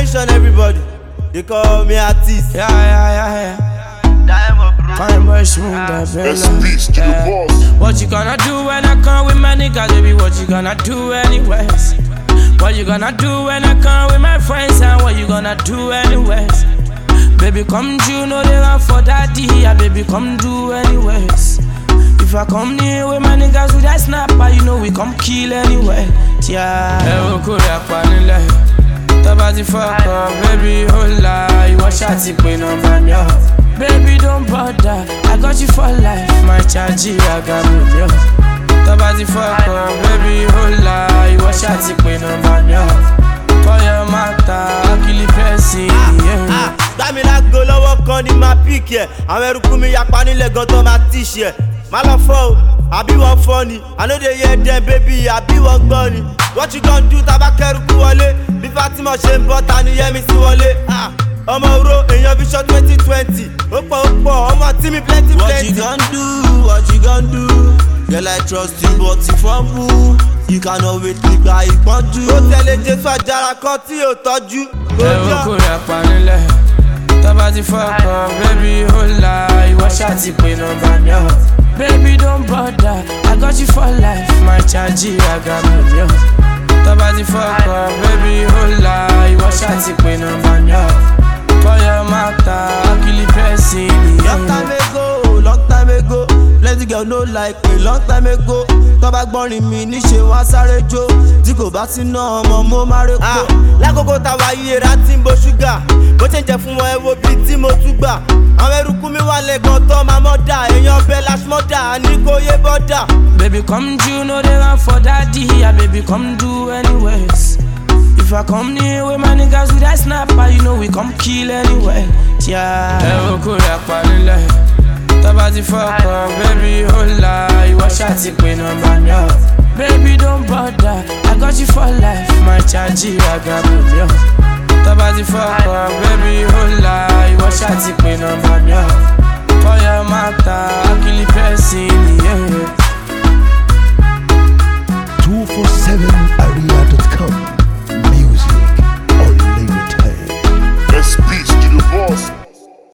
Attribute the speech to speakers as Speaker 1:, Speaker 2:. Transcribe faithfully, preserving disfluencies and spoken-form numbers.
Speaker 1: Attention everybody, they call me artist.
Speaker 2: Yeah, yeah, yeah, yeah.
Speaker 1: Diamond bro.
Speaker 2: Fine boy, smooth that
Speaker 3: That's
Speaker 2: bella.
Speaker 3: beast to the
Speaker 2: Yeah.
Speaker 3: boss.
Speaker 2: What you gonna do when I come with my niggas, baby? What you gonna do anyways? What you gonna do when I come with my friends? And what you gonna do anyways? Baby, come do, no they run for daddy. Yeah, baby, come do anyways. If I come near with my niggas with that snapper, you know we come kill anyway. Yeah. Hey, we could have fun life. Tabati fuck up, baby, hola. You wash out the pain on my yo. Baby, don't bother, I got you for life. My charge, I got me, yo. Tabati fuck up, baby, hola. You wash out the pain on my yo. For your matter, I kill the person, yeah.
Speaker 1: Dami la go lọ́wọ́ kan ní ma pick yẹ. Àwọn eruku mi yapa nílẹ̀ gan tó ma tíṣ yẹ. Má lọ fọ́ o, àbí wọ́n fọ́ ni. I no dey hear them baby, àbí wọ́n gbọ́ ni. What you gon do tá bá kẹ́rùkú wọlé? Bí Fatima ṣe ń bọ́ ta ni Yẹ́mi sí wọlé. Ọmọ òró èèyàn fi ṣọ́ twenty twenty. Ó pọ̀ ó pọ̀, ọmọ tí mi plenty plenty.
Speaker 4: What you gon do, what you gon do? Girl I trust you but you fumble. You cannot wait nígbà ìpọ́njú.
Speaker 1: Ó tẹ̀lé Jésù àjàrà kan tí ò tọ́jú.
Speaker 2: Ẹ̀rọ kò rẹ̀ pa nílẹ̀. Tabati fuck up, baby, hola. You wash out the pain on my yo. Baby, don't bother, I got you for life. My charge, I got me, yo. Tabati fuck up, baby, hola. You wash out the pain on my yo. For your matter, I kill the person,
Speaker 4: Long time ago, long time ago. Plenty girl no like me, long time ago. Tọ́ba gbọ́rin mi níṣe wá sáré jó. Tí kò bá sí náà ọmọ mo máa rẹ́ kó.
Speaker 1: Lákòókò táwa yìí ra tí ń bo ṣúgà. Bó ṣe ń jẹ fún wọn ẹ wo bíi tí mo tún gbà. Àwọn eruku mi wà lẹ́gàn tó máa mọ́ dà. Èèyàn bẹ́ẹ̀ lásmọ́dà ní kò yé bọ́dà.
Speaker 2: baby, come do, no they run for daddy. Yeah, baby, come do anyways. If I come near with my niggas with that snapper, you know we come kill anyway. Yeah. Ẹ̀rọ kò rẹ̀ pa nílẹ̀. Tabati fuck up, baby, hola. You wash out the pain on my yo. Baby, don't bother, I got you for life. My charge, I got me, yo. Tabati fuck up, baby, hola. You wash out the pain on my yo. For your matter, I kill the person, yeah.
Speaker 5: two four seven